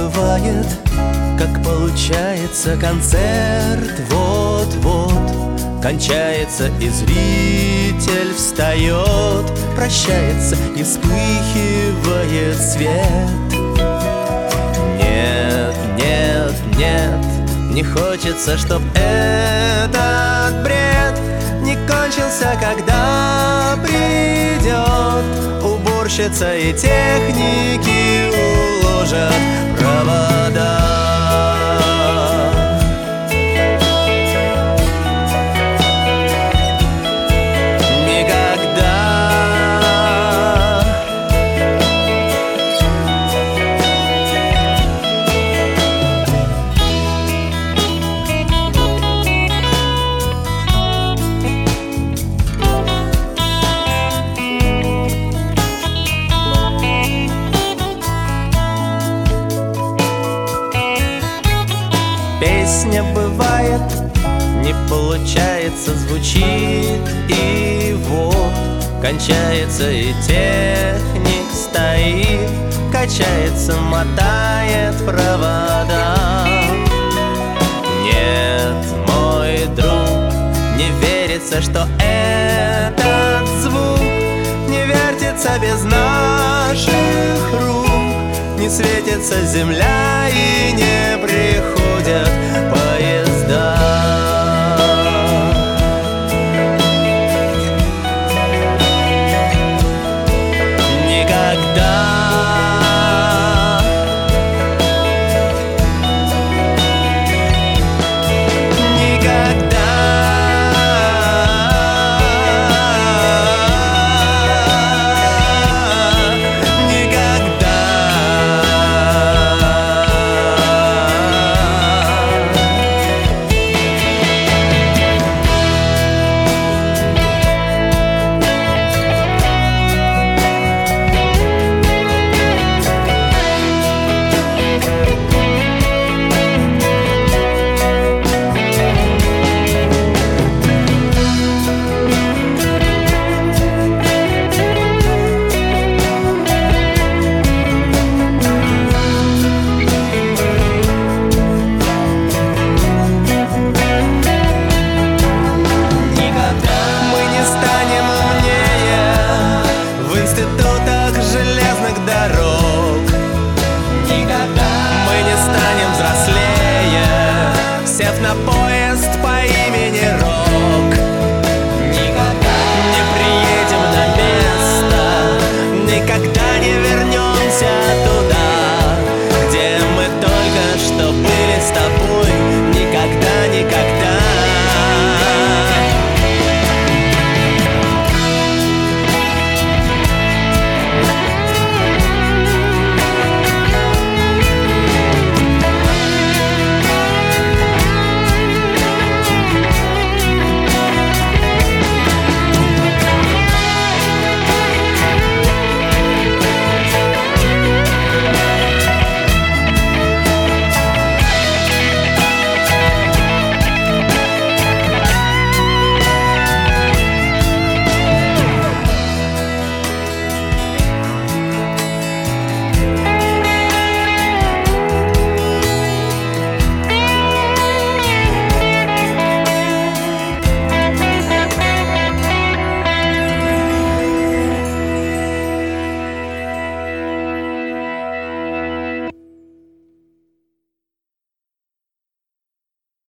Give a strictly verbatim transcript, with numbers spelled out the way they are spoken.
бывает, как получается концерт. Вот-вот кончается, и зритель встает, прощается и вспыхивает свет. Нет, нет, нет, не хочется, чтоб этот бред не кончился, когда придет уборщица и техники уложат провода. Песня бывает, не получается, звучит, и вот кончается, и техник стоит, качается, мотает провода. Нет, мой друг, не верится, что этот звук не вертится без наших рук. Не светится земля и не приходят поезда. Никогда